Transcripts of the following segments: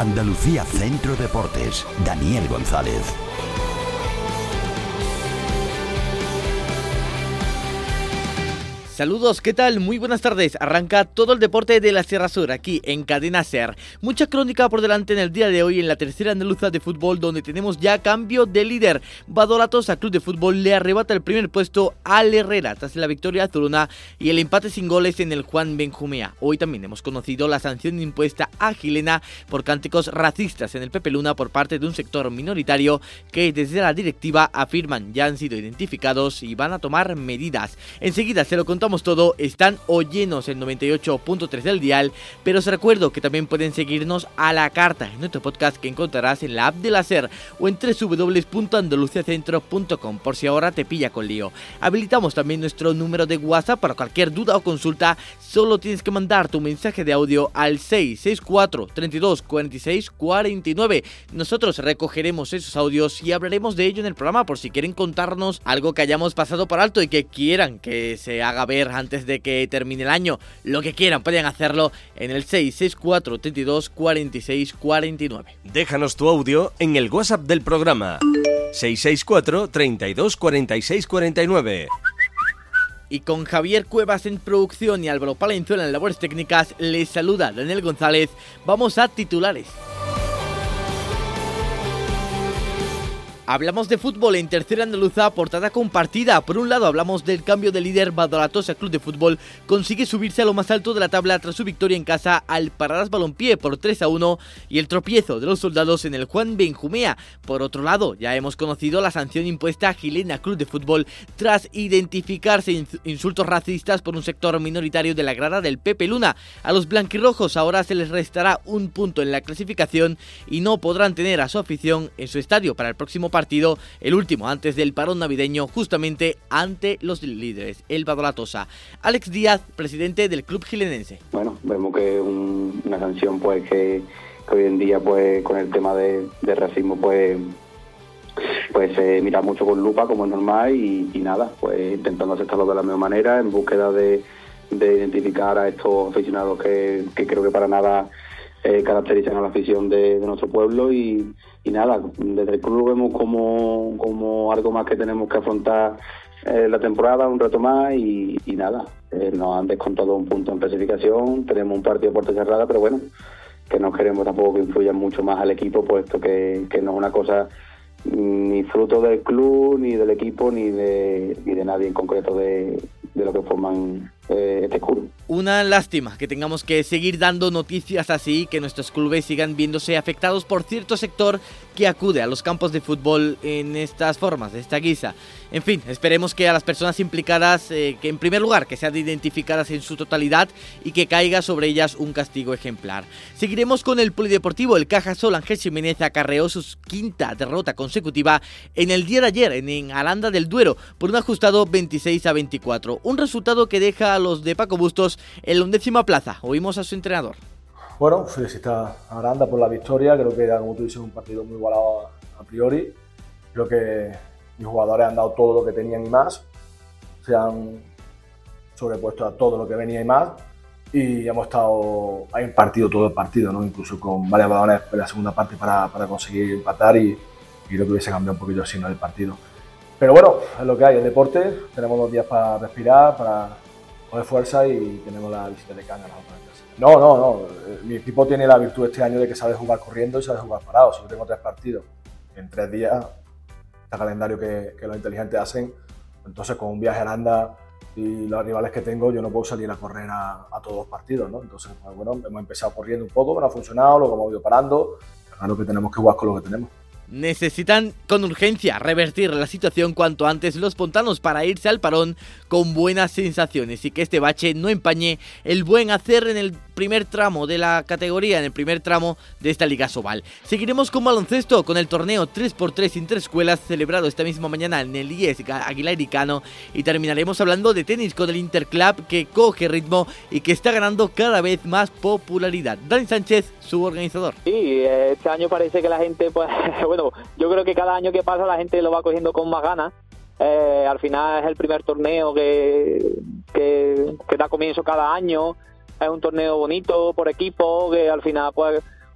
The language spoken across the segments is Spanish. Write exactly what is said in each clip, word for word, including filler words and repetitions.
Andalucía Centro Deportes, Daniel González. Saludos, ¿qué tal? Muy buenas tardes. Arranca todo el deporte de la Sierra Sur aquí en Cadena Ser. Mucha crónica por delante en el día de hoy en la tercera andaluza de fútbol, donde tenemos ya cambio de líder. Badalatosa Club de Fútbol le arrebata el primer puesto al Herrera tras la victoria azulona y el empate sin goles en el Juan Benjumea. Hoy también hemos conocido la sanción impuesta a Gilena por cánticos racistas en el Pepe Luna por parte de un sector minoritario que desde la directiva afirman ya han sido identificados y van a tomar medidas. Enseguida se lo contamos todo. Están o llenos el noventa y ocho punto tres del dial, pero os recuerdo que también pueden seguirnos a la carta en nuestro podcast que encontrarás en la app de la SER o en doble u doble u doble u punto andaluciacentro punto com por si ahora te pilla con lío. Habilitamos también nuestro número de WhatsApp para cualquier duda o consulta. Solo tienes que mandar tu mensaje de audio al seis seis cuatro, treinta y dos, cuarenta y seis, cuarenta y nueve. Nosotros recogeremos esos audios y hablaremos de ello en el programa por si quieren contarnos algo que hayamos pasado por alto y que quieran que se haga ver antes de que termine el año. Lo que quieran pueden hacerlo en el seis seis cuatro, treinta y dos, cuarenta y seis, cuarenta y nueve. Déjanos tu audio en el WhatsApp del programa seis seis cuatro, treinta y dos, cuarenta y seis, cuarenta y nueve. Y con Javier Cuevas en producción y Álvaro Palenzuela en labores técnicas, les saluda Daniel González. Vamos a titulares. Hablamos de fútbol en tercera andaluza, portada compartida. Por un lado hablamos del cambio de líder. Badalatosa Club de Fútbol consigue subirse a lo más alto de la tabla tras su victoria en casa al Paradas Balompié por tres a uno y el tropiezo de los soldados en el Juan Benjumea. Por otro lado, ya hemos conocido la sanción impuesta a Gilena Club de Fútbol tras identificarse insultos racistas por un sector minoritario de la grada del Pepe Luna. A los blanquirrojos ahora se les restará un punto en la clasificación y no podrán tener a su afición en su estadio para el próximo partido. Partido, el último antes del parón navideño, justamente ante los líderes, el Badalatosa. Alex Díaz, presidente del club gilenense. Bueno, vemos que es un, una sanción pues que, que hoy en día pues con el tema de, de racismo pues pues se eh, mira mucho con lupa como es normal y, y nada, pues intentando aceptarlo de la misma manera en búsqueda de, de identificar a estos aficionados que, que creo que para nada Eh, caracterizan a la afición de, de nuestro pueblo y, y nada, desde el club lo vemos como, como algo más que tenemos que afrontar eh, la temporada, un reto más y, y nada, eh, nos han descontado un punto en clasificación, tenemos un partido de puerta cerrada, pero bueno, que no queremos tampoco que influya mucho más al equipo, puesto que, que no es una cosa ni fruto del club, ni del equipo, ni de, ni de nadie en concreto de, de lo que forman eh, este club. Una lástima que tengamos que seguir dando noticias así, que nuestros clubes sigan viéndose afectados por cierto sector que acude a los campos de fútbol en estas formas, de esta guisa. En fin, esperemos que a las personas implicadas, eh, que en primer lugar, que sean identificadas en su totalidad y que caiga sobre ellas un castigo ejemplar. Seguiremos con el polideportivo. El Cajasol Ángel Ximénez acarreó su quinta derrota consecutiva en el día de ayer en, en Aranda del Duero por un ajustado veintiséis a veinticuatro. Un resultado que deja a los de Paco Bustos en la undécima plaza. Oímos a su entrenador. Bueno, felicita a Aranda por la victoria. Creo que era, como tú dices, un partido muy igualado a, a priori. Creo que mis jugadores han dado todo lo que tenían y más. Se han sobrepuesto a todo lo que venía y más. Y hemos estado ahí en partido todo el partido, ¿no? Incluso con varios balones en la segunda parte para, para conseguir empatar y, y creo que hubiese cambiado un poquito el signo del partido. Pero bueno, es lo que hay, el deporte. Tenemos dos días para respirar, para coger fuerza y tenemos la visita de Cangas. No, no, no. Mi equipo tiene la virtud este año de que sabe jugar corriendo y sabe jugar parado. Si yo tengo tres partidos en tres días, este calendario que, que los inteligentes hacen, entonces con un viaje a Aranda y los rivales que tengo, yo no puedo salir a correr a, a todos los partidos, ¿no? Entonces, pues, bueno, hemos empezado corriendo un poco, pero ha funcionado, luego hemos ido parando. Claro que tenemos que jugar con lo que tenemos. Necesitan con urgencia revertir la situación cuanto antes los pontanos para irse al parón con buenas sensaciones y que este bache no empañe el buen hacer en el primer tramo de la categoría, en el primer tramo de esta Liga Sobal. Seguiremos con baloncesto, con el torneo tres por tres interescuelas celebrado esta misma mañana en el I E S Aguilar y Cano, y terminaremos hablando de tenis con el Interclub que coge ritmo y que está ganando cada vez más popularidad. Dani Sánchez, su organizador. Sí, este año parece que la gente, pues, bueno, yo creo que cada año que pasa la gente lo va cogiendo con más ganas. Eh, al final es el primer torneo que, que, que da comienzo cada año. Es un torneo bonito por equipo, que al final pues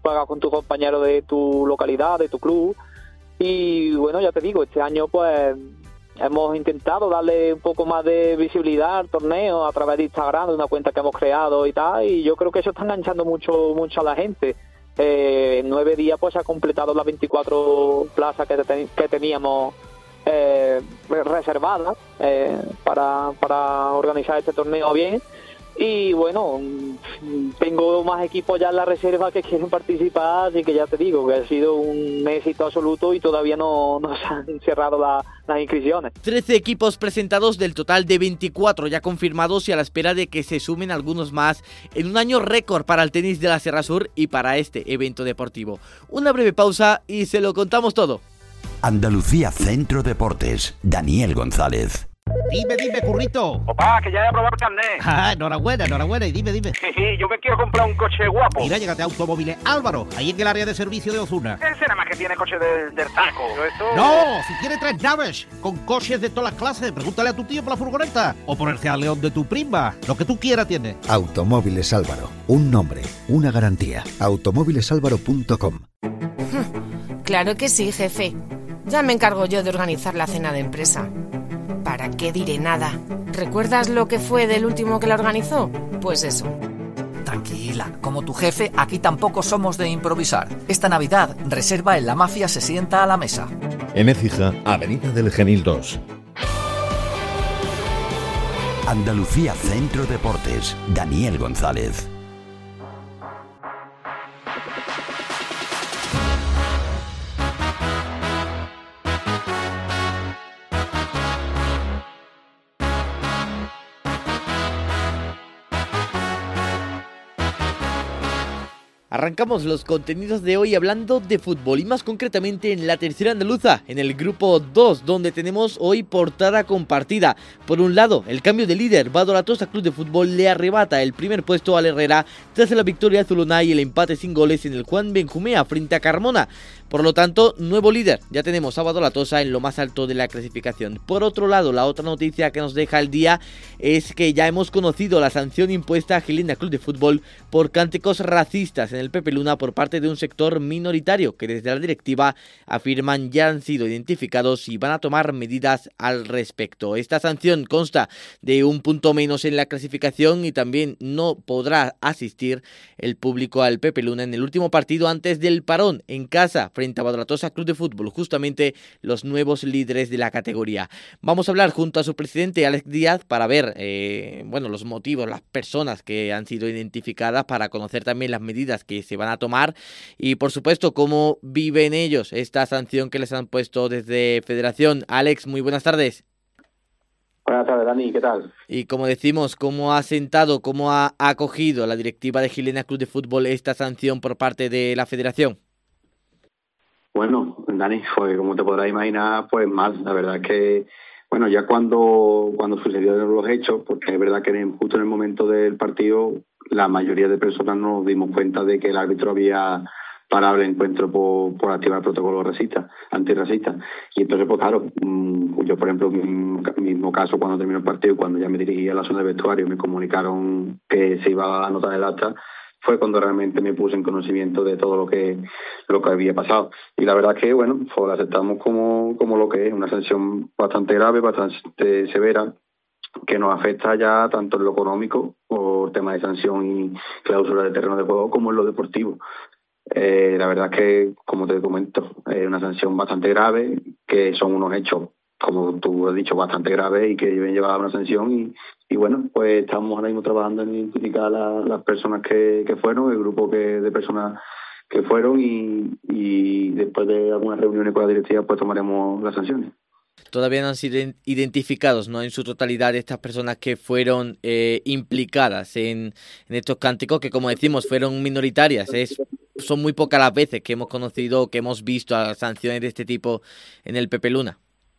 juegas con tus compañeros de tu localidad, de tu club. Y bueno, ya te digo, este año pues hemos intentado darle un poco más de visibilidad al torneo a través de Instagram, de una cuenta que hemos creado y tal, y yo creo que eso está enganchando mucho mucho a la gente. Eh, en nueve días pues se ha completado las veinticuatro plazas que, ten- que teníamos eh, reservadas eh, para, para organizar este torneo bien. Y bueno, tengo más equipos ya en la reserva que quieren participar, así que ya te digo que ha sido un éxito absoluto y todavía no, no se han cerrado la, las inscripciones. trece equipos presentados del total de veinticuatro ya confirmados y a la espera de que se sumen algunos más en un año récord para el tenis de la Sierra Sur y para este evento deportivo. Una breve pausa y se lo contamos todo. Andalucía Centro Deportes, Daniel González. Dime, dime, currito. Papá, que ya he aprobado el carnet. Ah, enhorabuena, enhorabuena. Y dime, dime. Sí, yo me quiero comprar un coche guapo. Mira, llégate a Automóviles Álvaro, ahí en el área de servicio de Ozuna. Ese nada más que tiene coche del, del taco. Esto... No, si tiene tres naves, con coches de todas las clases, pregúntale a tu tío por la furgoneta. O por el Seat León de tu prima. Lo que tú quieras tiene. Automóviles Álvaro. Un nombre, una garantía. automóviles álvaro punto com. Claro que sí, jefe. Ya me encargo yo de organizar la cena de empresa. ¿Para qué diré nada? ¿Recuerdas lo que fue del último que la organizó? Pues eso. Tranquila, como tu jefe, aquí tampoco somos de improvisar. Esta Navidad, reserva en La Mafia se sienta a la mesa. En Écija, Avenida del Genil dos. Andalucía Centro Deportes, Daniel González. Arrancamos los contenidos de hoy hablando de fútbol y más concretamente en la tercera andaluza, en el grupo dos, donde tenemos hoy portada compartida. Por un lado, el cambio de líder, Vado La Tosa Club de Fútbol le arrebata el primer puesto al Herrera tras la victoria azulona y el empate sin goles en el Juan Benjumea frente a Carmona. Por lo tanto, nuevo líder, ya tenemos a Vado La Tosa en lo más alto de la clasificación. Por otro lado, la otra noticia que nos deja el día es que ya hemos conocido la sanción impuesta a Gilena Club de Fútbol por cánticos racistas en el Pepe Luna por parte de un sector minoritario que desde la directiva afirman ya han sido identificados y van a tomar medidas al respecto. Esta sanción consta de un punto menos en la clasificación y también no podrá asistir el público al Pepe Luna en el último partido antes del parón en casa frente a Vado La Tosa Club de Fútbol, justamente los nuevos líderes de la categoría. Vamos a hablar junto a su presidente Alex Díaz para ver eh, bueno, los motivos, las personas que han sido identificadas, para conocer también las medidas que se van a tomar y por supuesto cómo viven ellos esta sanción que les han puesto desde Federación. Alex, muy buenas tardes. Buenas tardes, Dani, ¿qué tal? Y como decimos, ¿cómo ha sentado, cómo ha acogido la directiva de Gilena Club de Fútbol esta sanción por parte de la Federación? Bueno, Dani, pues como te podrás imaginar, pues mal. La verdad es que, bueno, ya cuando cuando sucedieron los hechos, porque es verdad que en, justo en el momento del partido la mayoría de personas nos dimos cuenta de que el árbitro había parado el encuentro por, por activar el protocolo racista, antirracista. Y entonces, pues claro, yo por ejemplo, en mi mismo caso, cuando terminó el partido, cuando ya me dirigí a la zona de vestuario, me comunicaron que se iba a anotar el acta, fue cuando realmente me puse en conocimiento de todo lo que lo que había pasado. Y la verdad que, bueno, pues lo aceptamos como, como lo que es, una sanción bastante grave, bastante severa, que nos afecta ya tanto en lo económico, por tema de sanción y cláusula de terreno de juego, como en lo deportivo. Eh, la verdad es que, como te comento, es una sanción bastante grave, que son unos hechos, como tú has dicho, bastante graves y que deben llevar a una sanción. Y, y bueno, pues estamos ahora mismo trabajando en identificar a la, las personas que, que fueron, el grupo que de personas que fueron y, y después de algunas reuniones con la directiva pues tomaremos las sanciones. Todavía no han sido identificados, ¿no?, en su totalidad estas personas que fueron eh, implicadas en, en estos cánticos que, como decimos, fueron minoritarias. Es, son muy pocas las veces que hemos conocido, que hemos visto a sanciones de este tipo en el Pepe Luna.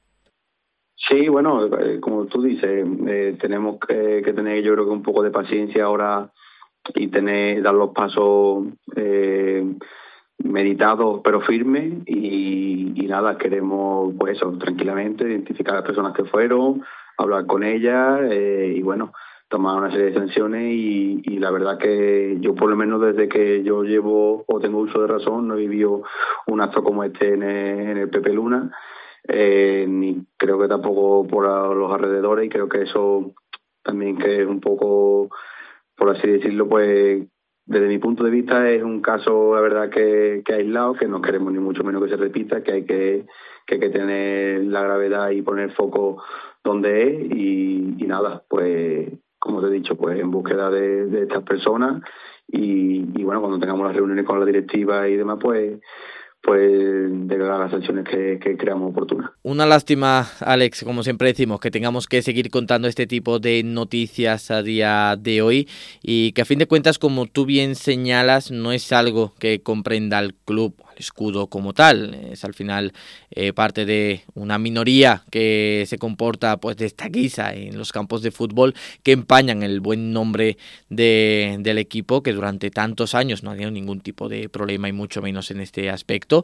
Sí, bueno, eh, como tú dices, eh, tenemos que, que tener, yo creo que un poco de paciencia ahora y tener dar los pasos eh, meditados pero firmes y, y nada, queremos pues eso, tranquilamente identificar a las personas que fueron, hablar con ellas eh, y bueno, tomar una serie de sanciones y, y la verdad que yo por lo menos desde que yo llevo o tengo uso de razón no he vivido un acto como este en el, en el Pepe Luna, eh, ni creo que tampoco por los alrededores, y creo que eso también que es un poco, por así decirlo, pues desde mi punto de vista es un caso, la verdad, que, que aislado, que no queremos ni mucho menos que se repita, que hay que, que hay que tener la gravedad y poner foco donde es y, y nada, pues como te he dicho, pues en búsqueda de, de estas personas y, y bueno, cuando tengamos las reuniones con la directiva y demás, pues pues de las sanciones que, que creamos oportunas. Una lástima, Alex, como siempre decimos, que tengamos que seguir contando este tipo de noticias a día de hoy y que a fin de cuentas, como tú bien señalas, no es algo que comprenda el club, el escudo como tal. Es al final eh, parte de una minoría que se comporta pues de esta guisa en los campos de fútbol, que empañan el buen nombre de, del equipo, que durante tantos años no ha tenido ningún tipo de problema y mucho menos en este aspecto.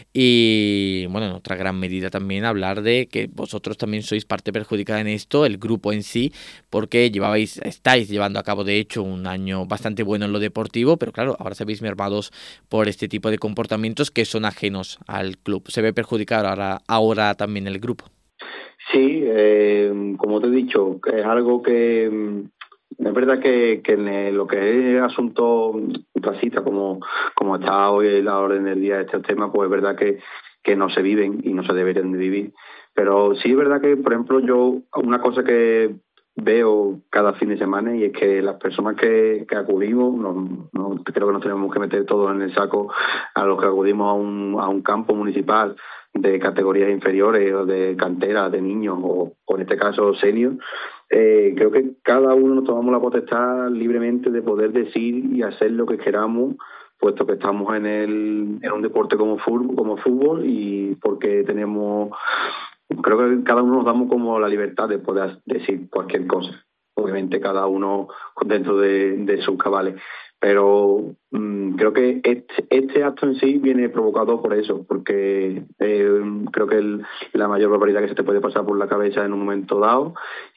Y bueno, en otra gran medida también hablar de que vosotros también sois parte perjudicada en esto, el grupo en sí, porque llevabais, estáis llevando a cabo de hecho un año bastante bueno en lo deportivo, pero claro, ahora se veis mermados por este tipo de comportamientos que son ajenos al club. Se ve perjudicado ahora, ahora también el grupo. Sí, eh, como te he dicho, es algo que es verdad que, que en lo que es asunto racista, como, como está hoy la orden del día de este tema, pues es verdad que, que no se viven y no se deberían de vivir. Pero sí es verdad que, por ejemplo, yo una cosa que veo cada fin de semana y es que las personas que, que acudimos, no, no creo que nos tenemos que meter todos en el saco a los que acudimos a un, a un campo municipal de categorías inferiores o de cantera, de niños o, o en este caso senior. Eh, creo que cada uno nos tomamos la potestad libremente de poder decir y hacer lo que queramos, puesto que estamos en el en un deporte como fútbol, como fútbol y porque tenemos, creo que cada uno nos damos como la libertad de poder decir cualquier cosa, obviamente cada uno dentro de, de sus cabales, pero mmm, creo que este, este acto en sí viene provocado por eso, porque eh, creo que el, la mayor barbaridad que se te puede pasar por la cabeza en un momento dado,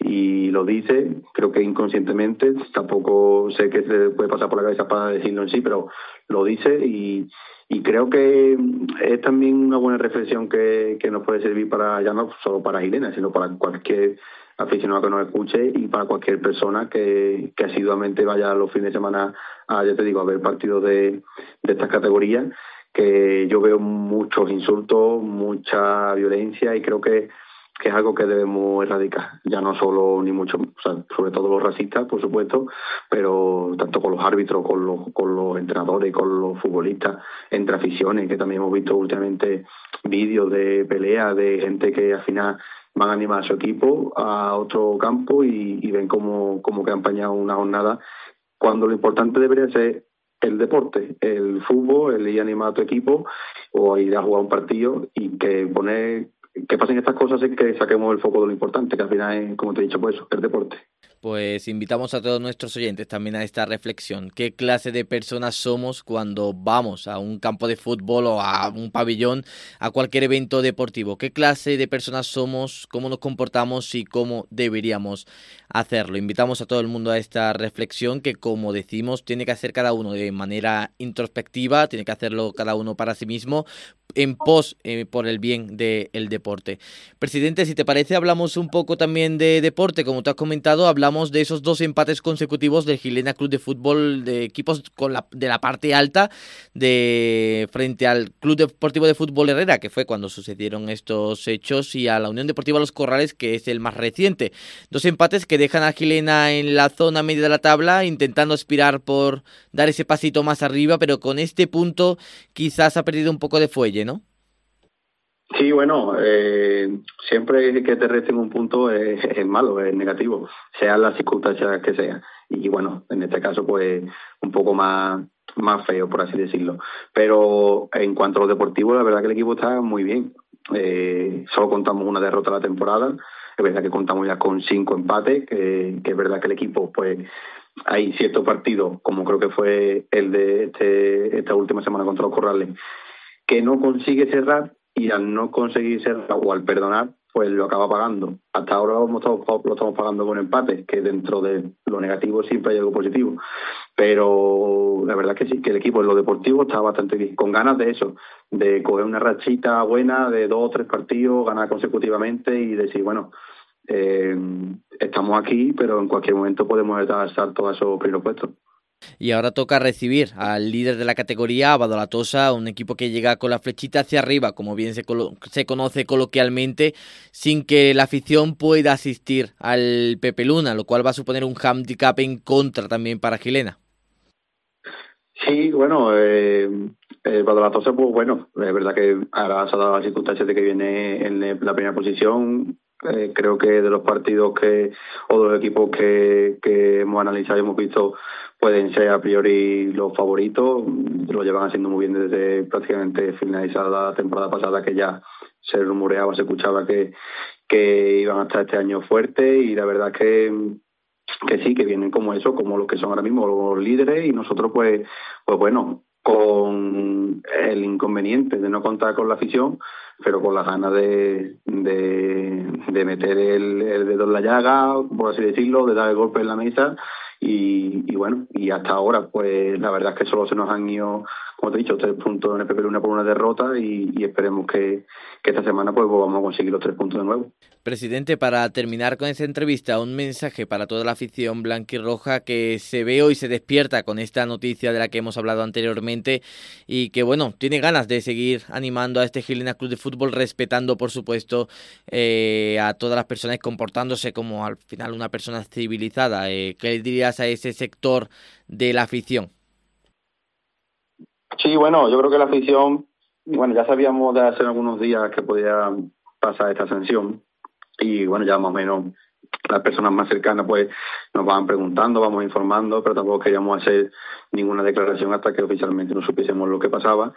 y lo dice, creo que inconscientemente, tampoco sé qué se le puede pasar por la cabeza para decirlo en sí, pero lo dice y, y creo que es también una buena reflexión que, que nos puede servir para, ya no solo para Gilena, sino para cualquier aficionado que nos escuche y para cualquier persona que, que asiduamente vaya los fines de semana a, ya te digo, a ver partidos de, de estas categorías, que yo veo muchos insultos, mucha violencia y creo que, que es algo que debemos erradicar, ya no solo ni mucho, o sea, sobre todo los racistas, por supuesto, pero tanto con los árbitros, con los, con los entrenadores, con los futbolistas, entre aficiones, que también hemos visto últimamente vídeos de peleas de gente que al final van a animar a su equipo a otro campo y, y ven como, como que han empañado una jornada, cuando lo importante debería ser el deporte, el fútbol, el ir a animar a tu equipo o ir a jugar un partido, y que poner que pasen estas cosas es que saquemos el foco de lo importante, que al final es, como te he dicho, pues eso, el deporte. Pues invitamos a todos nuestros oyentes también a esta reflexión. ¿Qué clase de personas somos cuando vamos a un campo de fútbol o a un pabellón, a cualquier evento deportivo? ¿Qué clase de personas somos? ¿Cómo nos comportamos y cómo deberíamos hacerlo? Invitamos a todo el mundo a esta reflexión que, como decimos, tiene que hacer cada uno de manera introspectiva, tiene que hacerlo cada uno para sí mismo, en pos eh, por el bien del deporte. Presidente, si te parece, hablamos un poco también de deporte. Como tú has comentado, hablamos de esos dos empates consecutivos del Gilena Club de Fútbol, de equipos con la, de la parte alta, de frente al Club Deportivo de Fútbol Herrera, que fue cuando sucedieron estos hechos, y a la Unión Deportiva Los Corrales, que es el más reciente. Dos empates que dejan a Gilena en la zona media de la tabla, intentando aspirar por dar ese pasito más arriba, pero con este punto quizás ha perdido un poco de fuelle, ¿no? Sí, bueno, eh, siempre que te resten un punto es, es malo, es negativo, sean las circunstancias que sean. Y bueno, en este caso pues un poco más, más feo, por así decirlo. Pero en cuanto a lo deportivo, la verdad que el equipo está muy bien. Eh, solo contamos una derrota la temporada, es verdad que contamos ya con cinco empates, que, que es verdad que el equipo pues hay ciertos partidos, como creo que fue el de este, esta última semana contra los Corrales, que no consigue cerrar, y al no conseguir cerrar o al perdonar, pues lo acaba pagando. Hasta ahora lo estamos, lo estamos pagando con empate, que dentro de lo negativo siempre hay algo positivo. Pero la verdad es que sí, que el equipo en lo deportivo está bastante bien, con ganas de eso, de coger una rachita buena de dos o tres partidos, ganar consecutivamente y decir, bueno, eh, estamos aquí, pero en cualquier momento podemos dar salto a esos primeros puestos. Y ahora toca recibir al líder de la categoría, Vado La Tosa, un equipo que llega con la flechita hacia arriba, como bien se, colo- se conoce coloquialmente, sin que la afición pueda asistir al Pepe Luna, lo cual va a suponer un handicap en contra también para Gilena. Sí, bueno, eh, el Vado La Tosa, pues bueno, es verdad que ahora se ha dado la circunstancia de que viene en la primera posición. Eh, creo que de los partidos que o de los equipos que, que hemos analizado y hemos visto pueden ser a priori los favoritos. Lo llevan haciendo muy bien desde prácticamente finalizada la temporada pasada, que ya se rumoreaba, se escuchaba que, que iban a estar este año fuertes, y la verdad es que que sí, que vienen como eso, como los que son ahora mismo los líderes, y nosotros pues pues bueno, con el inconveniente de no contar con la afición, pero con las ganas de, de, de meter el, el dedo en la llaga, por así decirlo, de dar el golpe en la mesa. Y, y bueno, y hasta ahora pues la verdad es que solo se nos han ido, como te he dicho, tres puntos en el Pepe Luna por una derrota, y, y esperemos que, que esta semana pues vamos a conseguir los tres puntos de nuevo. Presidente, para terminar con esta entrevista, un mensaje para toda la afición blanquirroja que se ve hoy, se despierta con esta noticia de la que hemos hablado anteriormente, y que bueno, tiene ganas de seguir animando a este Gilena Club de Fútbol, respetando por supuesto eh, a todas las personas y comportándose como al final una persona civilizada. Eh, ¿Qué le dirías a ese sector de la afición? Sí, bueno, yo creo que la afición, bueno, ya sabíamos de hace algunos días que podía pasar esta sanción, y bueno, ya más o menos las personas más cercanas pues nos van preguntando, vamos informando, pero tampoco queríamos hacer ninguna declaración hasta que oficialmente no supiésemos lo que pasaba.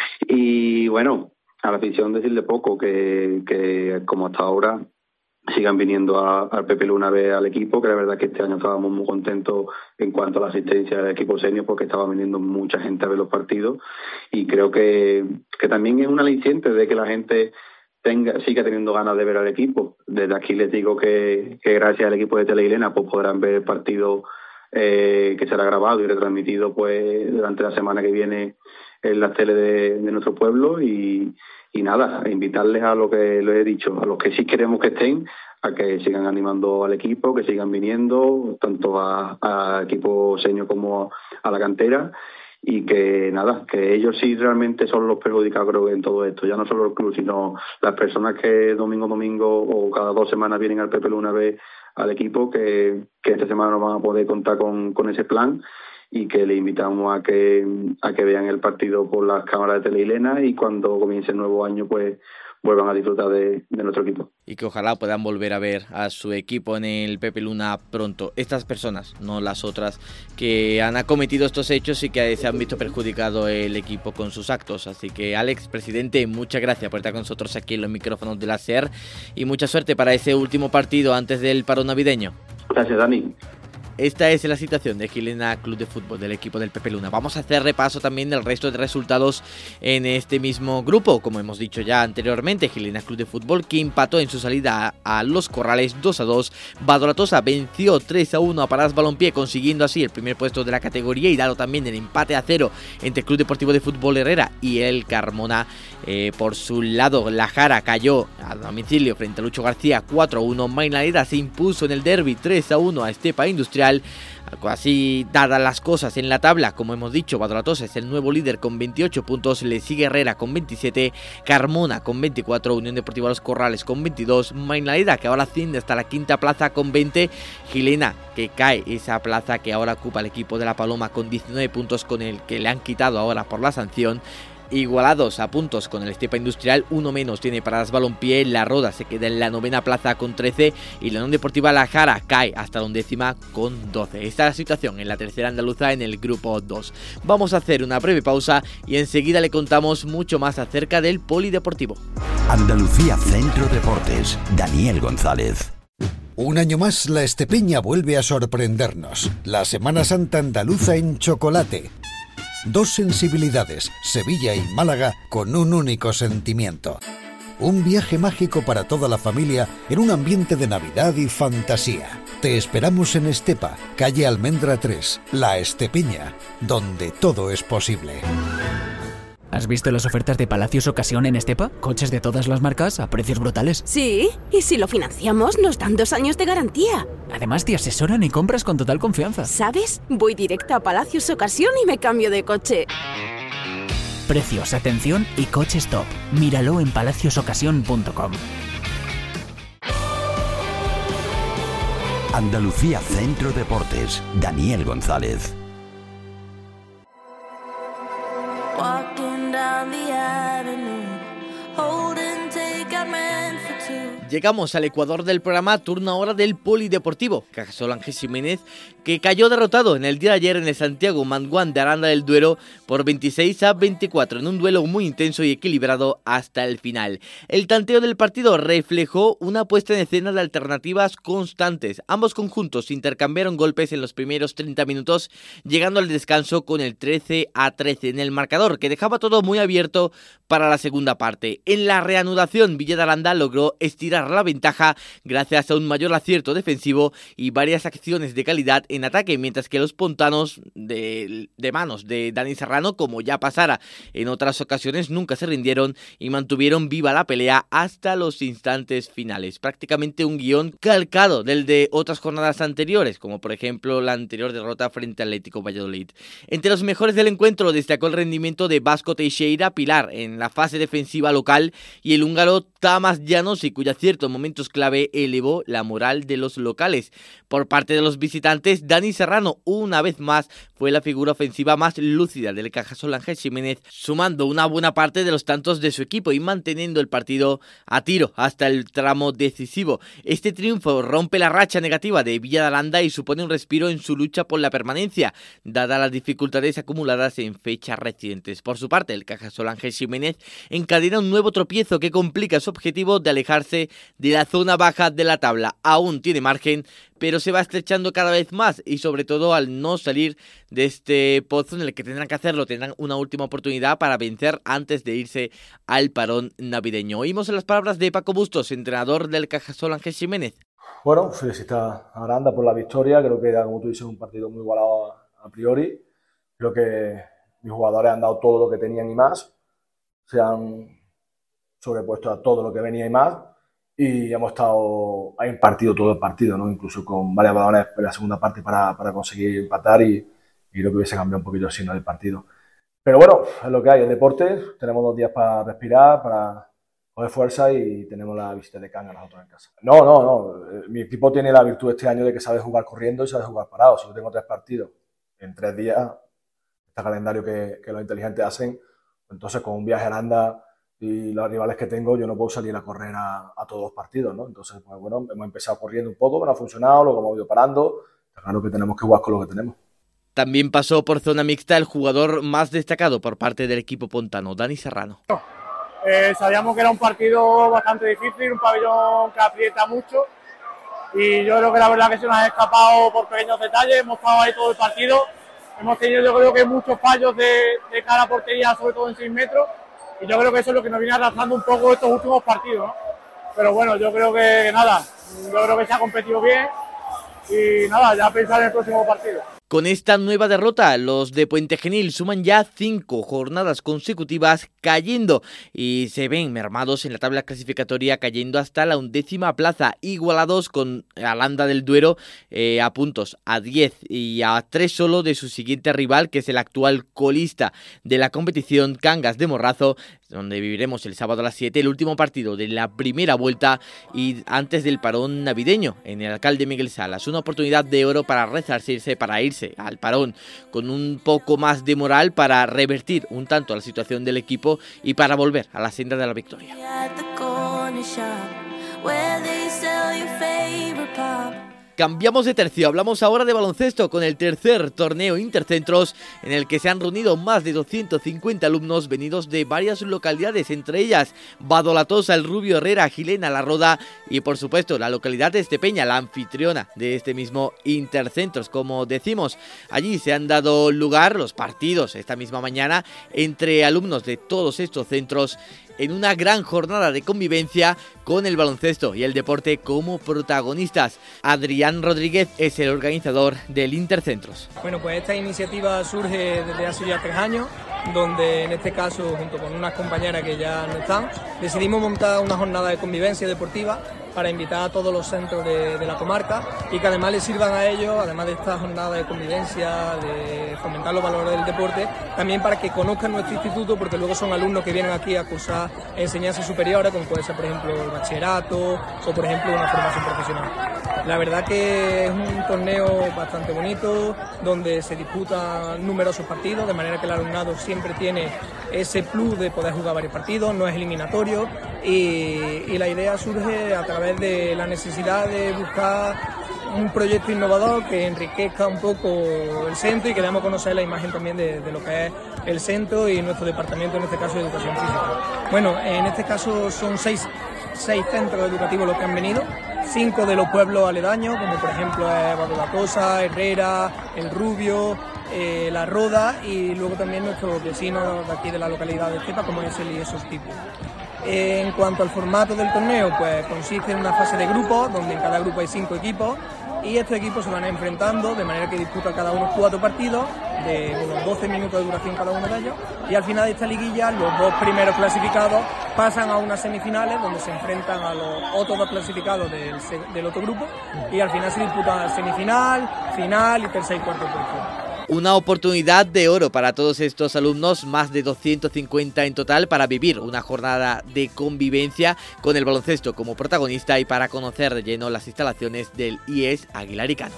Y bueno, a la afición decirle poco, que, que como hasta ahora sigan viniendo a, al Pepe Luna a ver al equipo, que la verdad que este año estábamos muy contentos en cuanto a la asistencia del equipo senior, porque estaba viniendo mucha gente a ver los partidos, y creo que, que también es un aliciente de que la gente tenga, siga teniendo ganas de ver al equipo. Desde aquí les digo que, que gracias al equipo de Teleilena pues podrán ver el partido eh, que será grabado y retransmitido pues durante la semana que viene en la tele de, de nuestro pueblo, y Y nada, invitarles a lo que les he dicho, a los que sí queremos que estén, a que sigan animando al equipo, que sigan viniendo, tanto a, a equipo senior como a la cantera, y que nada, que ellos sí realmente son los perjudicados, creo que en todo esto, ya no solo el club, sino las personas que domingo domingo o cada dos semanas vienen al Pepe Luna a ver al equipo, que, que esta semana no van a poder contar con, con ese plan, y que le invitamos a que a que vean el partido por las cámaras de Teleilena, y cuando comience el nuevo año pues vuelvan a disfrutar de, de nuestro equipo. Y que ojalá puedan volver a ver a su equipo en el Pepe Luna pronto. Estas personas, no las otras, que han acometido estos hechos y que se han visto perjudicado el equipo con sus actos. Así que Alex, presidente, muchas gracias por estar con nosotros aquí en los micrófonos de la SER, y mucha suerte para ese último partido antes del paro navideño. Gracias, Dani. Esta es la situación de Gilena Club de Fútbol, del equipo del Pepe Luna. Vamos a hacer repaso también del resto de resultados en este mismo grupo. Como hemos dicho ya anteriormente, Gilena Club de Fútbol, que empató en su salida a Los Corrales dos a dos. Vado La Tosa venció tres a uno a Parás Balompié, consiguiendo así el primer puesto de la categoría, y dado también el empate a cero entre Club Deportivo de Fútbol Herrera y el Carmona. Eh, por su lado, La Jara cayó a domicilio frente a Lucho García cuatro a uno. Mainaleda se impuso en el derbi tres a uno a Estepa Industrial. Así dadas las cosas en la tabla, como hemos dicho, Vado La Tosa es el nuevo líder con veintiocho puntos, le sigue Herrera con veintisiete, Carmona con veinticuatro, Unión Deportiva Los Corrales con veintidós, Mainaleda, que ahora asciende hasta la quinta plaza con veinte, Gilena, que cae esa plaza que ahora ocupa el equipo de La Paloma con diecinueve puntos, con el que le han quitado ahora por la sanción. Igualados a puntos con el Estepa Industrial, uno menos tiene Parás Balompié. La Roda se queda en la novena plaza con trece, y la Unión Deportiva La Jara cae hasta la undécima con doce. Esta es la situación en la tercera andaluza en el grupo dos. Vamos a hacer una breve pausa y enseguida le contamos mucho más acerca del polideportivo. Andalucía Centro Deportes, Daniel González. Un año más la Estepeña vuelve a sorprendernos. La Semana Santa andaluza en chocolate. Dos sensibilidades, Sevilla y Málaga, con un único sentimiento. Un viaje mágico para toda la familia en un ambiente de Navidad y fantasía. Te esperamos en Estepa, calle Almendra tres, La Estepeña, donde todo es posible. ¿Has visto las ofertas de Palacios Ocasión en Estepa? Coches de todas las marcas a precios brutales. Sí, y si lo financiamos nos dan dos años de garantía. Además te asesoran y compras con total confianza. ¿Sabes? Voy directo a Palacios Ocasión y me cambio de coche. Precios, atención y coches top. Míralo en palacios ocasión punto com. Andalucía Centro Deportes. Daniel González. Walking down the avenue, holding take-out meant for two. Llegamos al ecuador del programa, turno ahora del polideportivo. Cajasol Ángel Jiménez, que cayó derrotado en el día de ayer en el Santiago Manguán de Aranda del Duero por veintiséis a veinticuatro, en un duelo muy intenso y equilibrado hasta el final. El tanteo del partido reflejó una puesta en escena de alternativas constantes. Ambos conjuntos intercambiaron golpes en los primeros treinta minutos, llegando al descanso con el trece a trece en el marcador, que dejaba todo muy abierto para la segunda parte. En la reanudación, Villa de Aranda logró estirar la ventaja gracias a un mayor acierto defensivo y varias acciones de calidad en ataque, mientras que los pontanos de, de manos de Dani Serrano, como ya pasara en otras ocasiones, nunca se rindieron y mantuvieron viva la pelea hasta los instantes finales. Prácticamente un guión calcado del de otras jornadas anteriores, como por ejemplo la anterior derrota frente al Atlético Valladolid. Entre los mejores del encuentro destacó el rendimiento de Vasco Teixeira, pilar en la fase defensiva local, y el húngaro Tamás Llanos, cuya acierto en momentos clave elevó la moral de los locales. Por parte de los visitantes, Dani Serrano, una vez más, fue la figura ofensiva más lúcida del Cajasol Ángel Jiménez, sumando una buena parte de los tantos de su equipo y manteniendo el partido a tiro hasta el tramo decisivo. Este triunfo rompe la racha negativa de Villa de Aranda y supone un respiro en su lucha por la permanencia, dadas las dificultades acumuladas en fechas recientes. Por su parte, el Cajasol Ángel Jiménez encadena un nuevo tropiezo que complica su objetivo de alejarse de la zona baja de la tabla. Aún tiene margen, pero se va estrechando cada vez más, y sobre todo al no salir de este pozo en el que tendrán que hacerlo, tendrán una última oportunidad para vencer antes de irse al parón navideño. Oímos las palabras de Paco Bustos, entrenador del Cajasol Ángel Jiménez. Bueno, felicita a Aranda por la victoria. Creo que, como tú dices, un partido muy igualado a, a priori. Creo que mis jugadores han dado todo lo que tenían y más. Se han sobrepuesto a todo lo que venía y más. Y hemos estado ahí en partido todo el partido, ¿no? Incluso con varias balones en la segunda parte para, para conseguir empatar y, y creo que hubiese cambiado un poquito el signo del partido. Pero bueno, es lo que hay, el deporte. Tenemos dos días para respirar, para coger fuerza y tenemos la visita de Cangas nosotros en casa. No, no, no. Mi equipo tiene la virtud este año de que sabe jugar corriendo y sabe jugar parado. Si yo tengo tres partidos en tres días, este calendario que, que los inteligentes hacen, entonces con un viaje a Aranda y los rivales que tengo, yo no puedo salir a correr a, a todos los partidos, ¿no? Entonces, pues bueno, hemos empezado corriendo un poco, pero ha funcionado, luego hemos ido parando. Está claro que tenemos que jugar con lo que tenemos. También pasó por zona mixta el jugador más destacado por parte del equipo pontano, Dani Serrano. Eh, sabíamos que era un partido bastante difícil, un pabellón que aprieta mucho, y yo creo que la verdad que se nos ha escapado por pequeños detalles. Hemos estado ahí todo el partido, hemos tenido yo creo que muchos fallos de, de cara a portería, sobre todo en seis metros, y yo creo que eso es lo que nos viene arrastrando un poco estos últimos partidos, ¿no? Pero bueno, yo creo que nada, yo creo que se ha competido bien y nada, ya pensar en el próximo partido. Con esta nueva derrota, los de Puente Genil suman ya cinco jornadas consecutivas cayendo y se ven mermados en la tabla clasificatoria, cayendo hasta la undécima plaza, igualados con Aranda del Duero eh, a puntos, a diez y a tres solo de su siguiente rival, que es el actual colista de la competición, Cangas de Morrazo, donde viviremos el sábado a las siete el último partido de la primera vuelta y antes del parón navideño en el Alcalde Miguel Salas. Una oportunidad de oro para resarcirse, para irse al parón con un poco más de moral, para revertir un tanto la situación del equipo y para volver a la senda de la victoria. Cambiamos de tercio, hablamos ahora de baloncesto con el tercer torneo Intercentros, en el que se han reunido más de doscientos cincuenta alumnos venidos de varias localidades, entre ellas Badolatosa, El Rubio, Herrera, Gilena, La Roda y por supuesto la localidad de Estepeña, la anfitriona de este mismo Intercentros. Como decimos, allí se han dado lugar los partidos esta misma mañana entre alumnos de todos estos centros en una gran jornada de convivencia con el baloncesto y el deporte como protagonistas. Adrián Rodríguez es el organizador del Intercentros. Bueno, pues esta iniciativa surge desde hace ya tres años, donde en este caso, junto con unas compañeras que ya no están, decidimos montar una jornada de convivencia deportiva para invitar a todos los centros de, de la comarca y que además les sirvan a ellos, además de esta jornada de convivencia, de fomentar los valores del deporte, también para que conozcan nuestro instituto, porque luego son alumnos que vienen aquí a cursar enseñanza superior, como puede ser por ejemplo el bachillerato o por ejemplo una formación profesional. La verdad que es un torneo bastante bonito, donde se disputan numerosos partidos, de manera que el alumnado siempre tiene ese plus de poder jugar varios partidos, no es eliminatorio, y, y la idea surge a través de la necesidad de buscar un proyecto innovador que enriquezca un poco el centro y que demos a conocer la imagen también de, de lo que es el centro y nuestro departamento, en este caso de educación física. Bueno, en este caso son seis, seis centros educativos los que han venido, cinco de los pueblos aledaños, como por ejemplo Vado la Cosa, Herrera, El Rubio, eh, La Roda, y luego también nuestros vecinos de aquí de la localidad de Estepa, como es el y esos tipos. En cuanto al formato del torneo, pues consiste en una fase de grupos, donde en cada grupo hay cinco equipos, y estos equipos se van enfrentando, de manera que disputan cada uno cuatro partidos, de unos doce minutos de duración cada uno de ellos, y al final de esta liguilla los dos primeros clasificados pasan a unas semifinales, donde se enfrentan a los otros dos clasificados del, del otro grupo, y al final se disputa semifinal, final y tercer y cuarto puesto. Una oportunidad de oro para todos estos alumnos, más de doscientos cincuenta en total, para vivir una jornada de convivencia con el baloncesto como protagonista y para conocer de lleno las instalaciones del I E S Aguilar y Cano.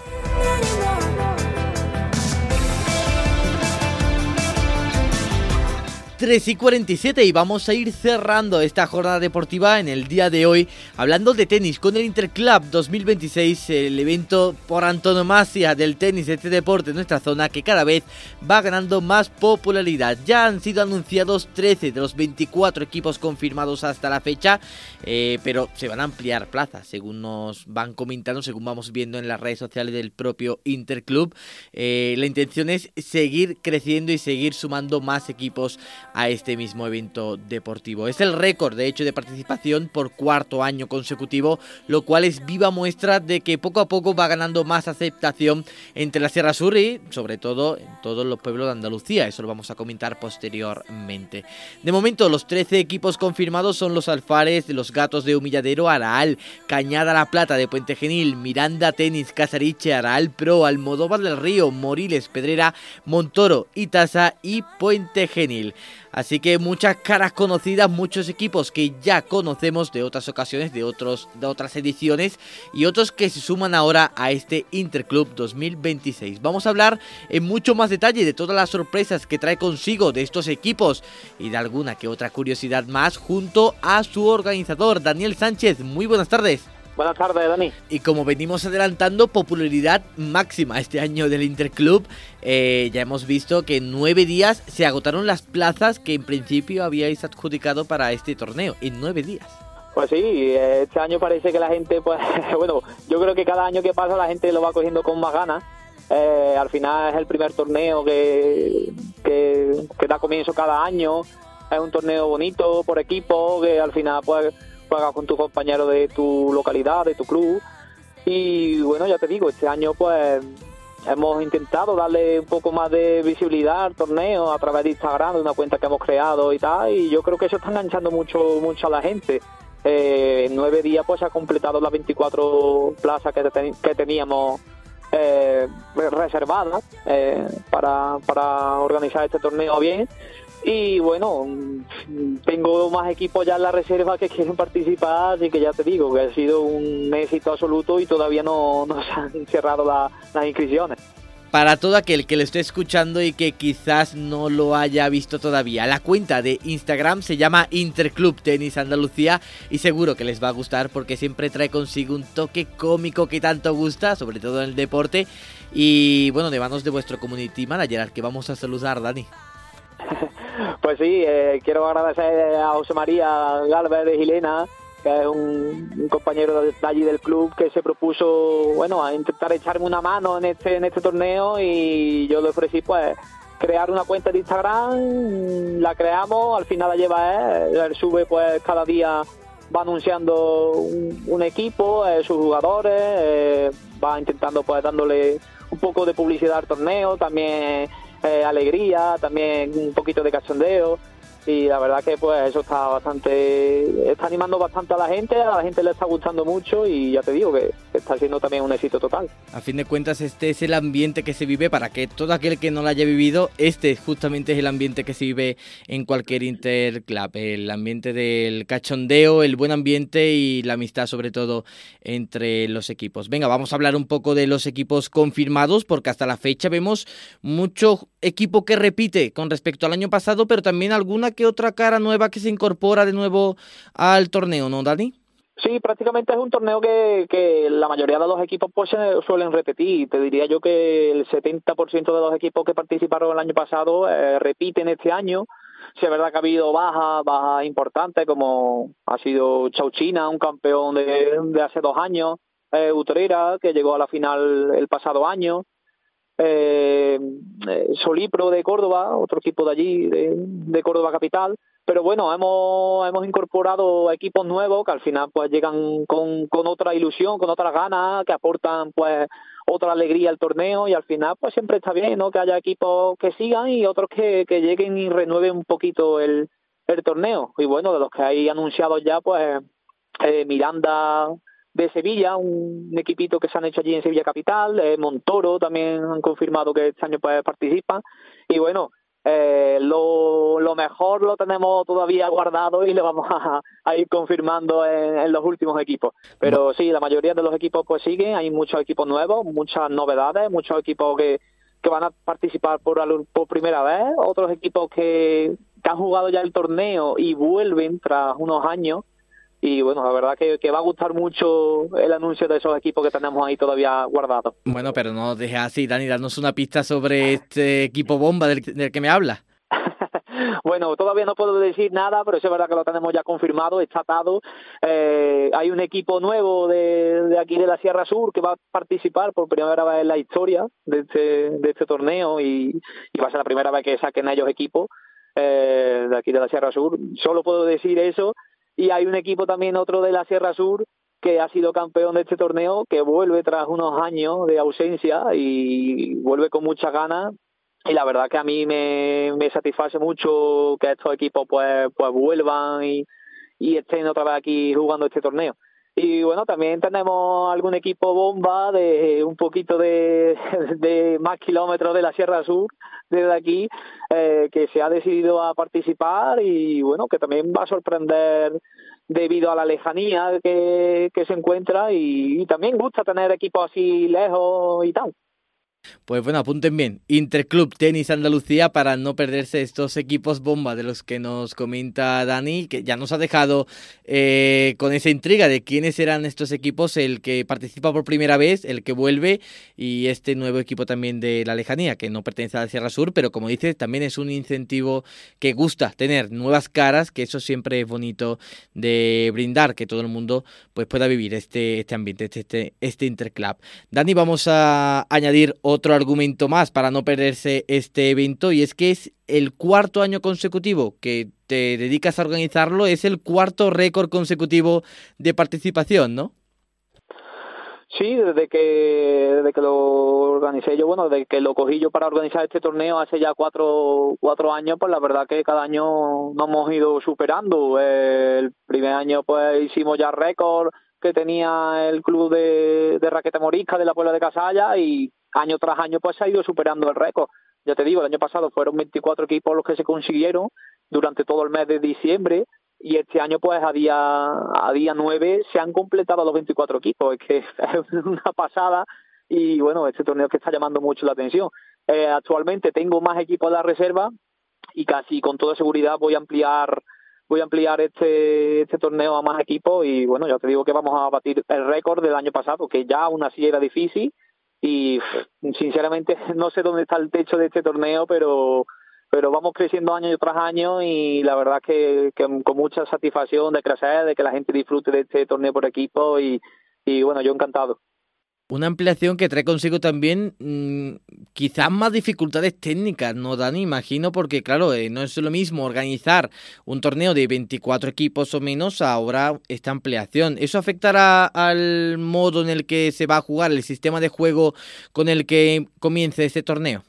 tres y cuarenta y siete y vamos a ir cerrando esta jornada deportiva en el día de hoy hablando de tenis con el Interclub dos mil veintiséis, el evento por antonomasia del tenis, este deporte en nuestra zona que cada vez va ganando más popularidad. Ya han sido anunciados trece de los veinticuatro equipos confirmados hasta la fecha, eh, pero se van a ampliar plazas según nos van comentando, según vamos viendo en las redes sociales del propio Interclub. Eh, la intención es seguir creciendo y seguir sumando más equipos a este mismo evento deportivo. Es el récord, de hecho, de participación por cuarto año consecutivo, lo cual es viva muestra de que poco a poco va ganando más aceptación entre la Sierra Sur y, sobre todo, en todos los pueblos de Andalucía. Eso lo vamos a comentar posteriormente. De momento, los trece equipos confirmados son los Alfares, los Gatos de Humilladero, Araal, Cañada La Plata de Puente Genil, Miranda Tenis, Casariche, Araal Pro, Almodóvar del Río, Moriles, Pedrera, Montoro, Itasa y Puente Genil. Así que muchas caras conocidas, muchos equipos que ya conocemos de otras ocasiones, de, otros, de otras ediciones y otros que se suman ahora a este Interclub dos mil veintiséis. Vamos a hablar en mucho más detalle de todas las sorpresas que trae consigo de estos equipos y de alguna que otra curiosidad más junto a su organizador, Daniel Sánchez. Muy buenas tardes. Buenas tardes, Dani. Y como venimos adelantando, popularidad máxima este año del Interclub. Eh, ya hemos visto que en nueve días se agotaron las plazas que en principio habíais adjudicado para este torneo. En nueve días. Pues sí, este año parece que la gente, pues, bueno, yo creo que cada año que pasa la gente lo va cogiendo con más ganas. Eh, al final es el primer torneo que, que, que da comienzo cada año. Es un torneo bonito por equipo, que al final, pues, juegas con tus compañeros de tu localidad, de tu club, y bueno, ya te digo, este año pues hemos intentado darle un poco más de visibilidad al torneo a través de Instagram, de una cuenta que hemos creado y tal, y yo creo que eso está enganchando mucho mucho a la gente. Eh, en nueve días pues se ha completado las veinticuatro plazas que, ten- que teníamos eh, reservadas eh, para, para organizar este torneo bien. Y bueno, tengo más equipos ya en la reserva que quieren participar, así que ya te digo que ha sido un éxito absoluto y todavía no, no se han cerrado la, las inscripciones. Para todo aquel que lo esté escuchando y que quizás no lo haya visto todavía, la cuenta de Instagram se llama Interclub Tenis Andalucía y seguro que les va a gustar porque siempre trae consigo un toque cómico que tanto gusta, sobre todo en el deporte. Y bueno, de manos de vuestro community manager, al que vamos a saludar, Dani. Pues sí, eh, quiero agradecer a José María Galvez de Gilena, que es un, un compañero de allí del club que se propuso, bueno, a intentar echarme una mano en este en este torneo, y yo le ofrecí pues crear una cuenta de Instagram, la creamos, al final la lleva él, él sube pues cada día, va anunciando un, un equipo, eh, sus jugadores, eh, va intentando pues dándole un poco de publicidad al torneo, también eh, alegría, también un poquito de cachondeo. Y la verdad que pues eso está bastante, está animando bastante a la gente, a la gente le está gustando mucho y ya te digo que está siendo también un éxito total. A fin de cuentas este es el ambiente que se vive para que todo aquel que no lo haya vivido, este justamente es el ambiente que se vive en cualquier interclub, el ambiente del cachondeo, el buen ambiente y la amistad sobre todo entre los equipos. Venga, vamos a hablar un poco de los equipos confirmados porque hasta la fecha vemos mucho equipo que repite con respecto al año pasado, pero también alguna que otra cara nueva que se incorpora de nuevo al torneo, ¿no, Dani? Sí, prácticamente es un torneo que, que la mayoría de los equipos pues suelen repetir. Te diría yo que el setenta por ciento de los equipos que participaron el año pasado eh, repiten este año. Sí, es verdad que ha habido bajas, bajas importantes, como ha sido Chauchina, un campeón de, de hace dos años, eh, Utrera, que llegó a la final el pasado año, Eh, eh, Solipro de Córdoba, otro equipo de allí, de, de Córdoba capital, pero bueno, hemos hemos incorporado equipos nuevos que al final pues llegan con, con otra ilusión, con otras ganas, que aportan pues otra alegría al torneo y al final pues siempre está bien, ¿no? Que haya equipos que sigan y otros que, que lleguen y renueven un poquito el, el torneo. Y bueno, de los que hay anunciados ya pues eh, Miranda de Sevilla, un equipito que se han hecho allí en Sevilla capital, eh, Montoro también han confirmado que este año pues participan y bueno, eh, lo, lo mejor lo tenemos todavía guardado y lo vamos a, a ir confirmando en, en los últimos equipos, pero sí, la mayoría de los equipos pues siguen, hay muchos equipos nuevos, muchas novedades, muchos equipos que, que van a participar por, por primera vez, otros equipos que, que han jugado ya el torneo y vuelven tras unos años. Y bueno, la verdad que, que va a gustar mucho el anuncio de esos equipos que tenemos ahí todavía guardados. Bueno, pero no dejes así, Dani, darnos una pista sobre este equipo bomba del, del que me hablas. Bueno, todavía no puedo decir nada, pero es verdad que lo tenemos ya confirmado, está atado. Eh, hay un equipo nuevo de, de aquí de la Sierra Sur que va a participar por primera vez en la historia de este, de este torneo y, y va a ser la primera vez que saquen ellos equipos eh, de aquí de la Sierra Sur. Solo puedo decir eso. Y hay un equipo también, otro de la Sierra Sur, que ha sido campeón de este torneo, que vuelve tras unos años de ausencia y vuelve con muchas ganas. Y la verdad que a mí me, me satisface mucho que estos equipos pues pues vuelvan y, y estén otra vez aquí jugando este torneo. Y bueno, también tenemos algún equipo bomba de un poquito de, de más kilómetros de la Sierra Sur, desde aquí, eh, que se ha decidido a participar y bueno, que también va a sorprender debido a la lejanía que, que se encuentra y, y también gusta tener equipos así lejos y tal. Pues bueno, apunten bien, Interclub Tenis Andalucía para no perderse estos equipos bomba de los que nos comenta Dani, que ya nos ha dejado eh, con esa intriga de quiénes serán estos equipos, el que participa por primera vez, el que vuelve y este nuevo equipo también de la lejanía, que no pertenece a la Sierra Sur, pero como dices, también es un incentivo que gusta tener nuevas caras, que eso siempre es bonito de brindar, que todo el mundo pues pueda vivir este, este ambiente, este, este, este Interclub. Dani, vamos a añadir otro argumento más para no perderse este evento y es que es el cuarto año consecutivo que te dedicas a organizarlo, es el cuarto récord consecutivo de participación, ¿no? Sí, desde que desde que lo organicé yo, bueno, desde que lo cogí yo para organizar este torneo hace ya cuatro cuatro años, pues la verdad que cada año nos hemos ido superando. El primer año pues hicimos ya récord que tenía el club de, de raqueta morisca de la Puebla de Casalla y año tras año pues se ha ido superando el récord. Ya te digo, el año pasado fueron veinticuatro equipos los que se consiguieron durante todo el mes de diciembre y este año pues a día a día nueve se han completado los veinticuatro equipos. Es que es una pasada y bueno, este torneo que está llamando mucho la atención. Eh, actualmente tengo más equipos de la reserva y casi con toda seguridad voy a ampliar voy a ampliar este este torneo a más equipos y bueno, ya te digo que vamos a batir el récord del año pasado, que ya aún así era difícil y sinceramente no sé dónde está el techo de este torneo, pero pero vamos creciendo año tras año y la verdad que, que con mucha satisfacción de crecer, de que la gente disfrute de este torneo por equipo y, y bueno, yo encantado. Una ampliación que trae consigo también mmm, quizás más dificultades técnicas, ¿no, Dani? Imagino, porque claro, eh, no es lo mismo organizar un torneo de veinticuatro equipos o menos a ahora esta ampliación. ¿Eso afectará al modo en el que se va a jugar, el sistema de juego con el que comience este torneo?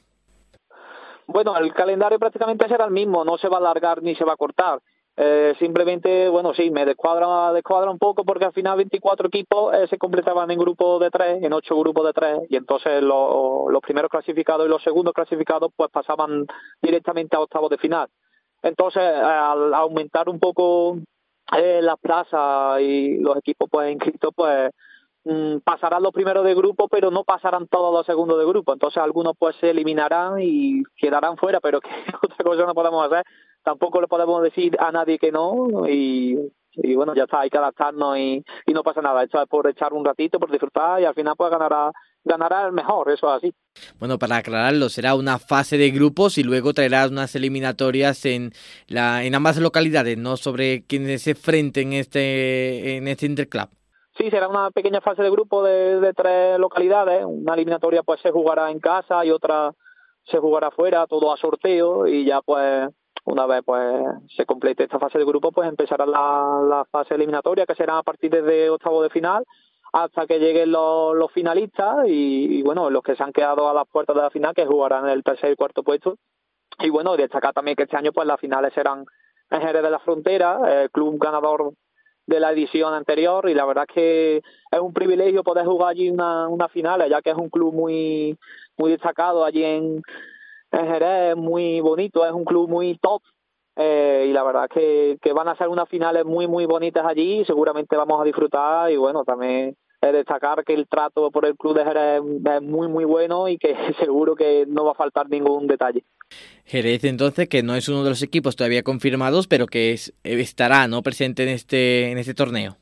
Bueno, el calendario prácticamente será el mismo, no se va a alargar ni se va a cortar. Eh, simplemente, bueno, sí, me descuadra, descuadra un poco porque al final veinticuatro equipos eh, se completaban en grupos de tres, en ocho grupos de tres, y entonces lo, los primeros clasificados y los segundos clasificados pues pasaban directamente a octavos de final. Entonces, eh, al aumentar un poco eh, las plazas y los equipos pues inscritos, pues mm, pasarán los primeros de grupo, pero no pasarán todos los segundos de grupo. Entonces algunos pues se eliminarán y quedarán fuera, pero que otra cosa no podemos hacer. Tampoco le podemos decir a nadie que no y, y bueno, ya está, hay que adaptarnos y, y no pasa nada. Esto es por echar un ratito, por disfrutar y al final pues ganará, ganará el mejor, eso es así. Bueno, para aclararlo, será una fase de grupos y luego traerá unas eliminatorias en la en ambas localidades, ¿no? Sobre quienes se enfrenten en este, en este interclub. Sí, será una pequeña fase de grupo de, de tres localidades. Una eliminatoria pues se jugará en casa y otra se jugará afuera, todo a sorteo y ya pues una vez pues se complete esta fase de grupo, pues empezará la, la fase eliminatoria, que será a partir de octavo de final hasta que lleguen los, los finalistas y, y bueno, los que se han quedado a las puertas de la final, que jugarán el tercer y cuarto puesto. Y bueno, destacar también que este año pues las finales serán en Jerez de la Frontera, el club ganador de la edición anterior, y la verdad es que es un privilegio poder jugar allí una, una final, ya que es un club muy, muy destacado allí en En Jerez, es muy bonito, es un club muy top eh, y la verdad es que, que van a ser unas finales muy muy bonitas allí y seguramente vamos a disfrutar. Y bueno, también es destacar que el trato por el club de Jerez es muy muy bueno y que seguro que no va a faltar ningún detalle. Jerez, entonces, que no es uno de los equipos todavía confirmados, pero que es, estará no presente en este en este torneo.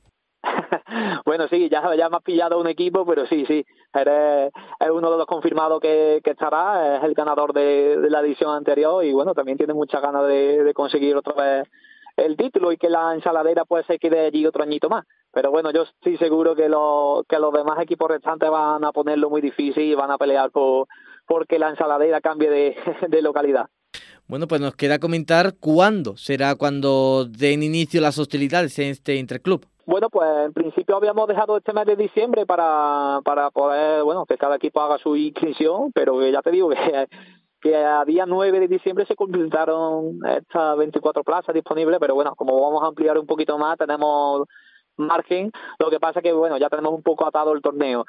Bueno, sí, ya, ya me has pillado un equipo, pero sí, sí, Jerez es uno de los confirmados que, que estará, es el ganador de, de la edición anterior y bueno, también tiene muchas ganas de, de conseguir otra vez el título y que la ensaladera pues se quede allí otro añito más. Pero bueno, yo estoy seguro que, lo, que los demás equipos restantes van a ponerlo muy difícil y van a pelear por porque la ensaladera cambie de, de localidad. Bueno, pues nos queda comentar cuándo será cuando den inicio las hostilidades en este interclub. Bueno, pues en principio habíamos dejado este mes de diciembre para, para poder, bueno, que cada equipo haga su inscripción, pero que ya te digo que, que a día nueve de diciembre se completaron estas veinticuatro plazas disponibles, pero bueno, como vamos a ampliar un poquito más, tenemos margen. Lo que pasa que, bueno, ya tenemos un poco atado el torneo.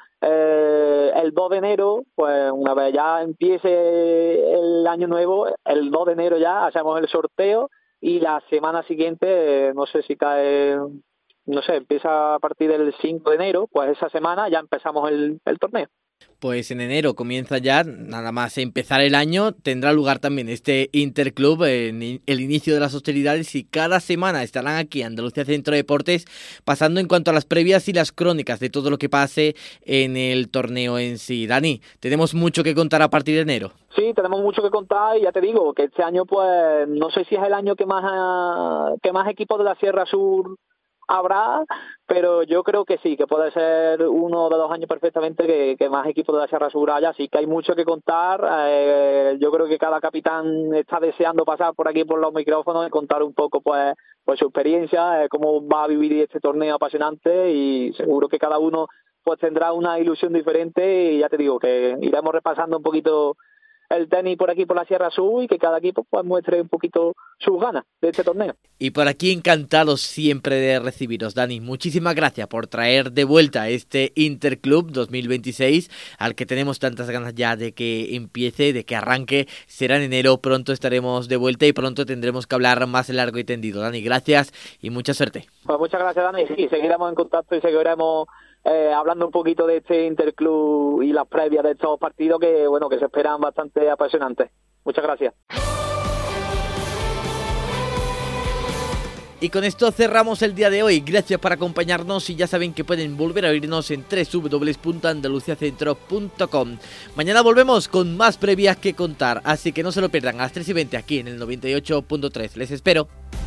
Eh, el dos de enero, pues una vez ya empiece el año nuevo, el dos de enero ya hacemos el sorteo y la semana siguiente, no sé si cae... no sé, empieza a partir del cinco de enero, pues esa semana ya empezamos el, el torneo. Pues en enero comienza ya, nada más empezar el año, tendrá lugar también este Interclub, en el inicio de las hostilidades y cada semana estarán aquí Andalucía Centro Deportes pasando en cuanto a las previas y las crónicas de todo lo que pase en el torneo en sí. Dani, tenemos mucho que contar a partir de enero. Sí, tenemos mucho que contar y ya te digo que este año pues no sé si es el año que más, que más equipos de la Sierra Sur habrá, pero yo creo que sí, que puede ser uno de los años perfectamente que, que más equipos de la Sierra Sur haya, así que hay mucho que contar. Eh, yo creo que cada capitán está deseando pasar por aquí por los micrófonos y contar un poco pues, pues su experiencia, eh, cómo va a vivir este torneo apasionante y seguro que cada uno pues tendrá una ilusión diferente y ya te digo que iremos repasando un poquito el tenis por aquí por la Sierra Sur y que cada equipo pues muestre un poquito sus ganas de este torneo. Y por aquí encantados siempre de recibiros, Dani. Muchísimas gracias por traer de vuelta este Interclub dos mil veintiséis al que tenemos tantas ganas ya de que empiece, de que arranque. Será en enero, pronto estaremos de vuelta y pronto tendremos que hablar más largo y tendido. Dani, gracias y mucha suerte. Pues muchas gracias, Dani. Sí, seguiremos en contacto y seguiremos Eh, hablando un poquito de este Interclub y las previas de estos partidos que bueno que se esperan bastante apasionantes. Muchas gracias. Y con esto cerramos el día de hoy. Gracias por acompañarnos y ya saben que pueden volver a oírnos en doble u doble u doble u punto andalucía centro punto com. Mañana volvemos con más previas que contar, así que no se lo pierdan a las tres y veinte aquí en el noventa y ocho punto tres. Les espero.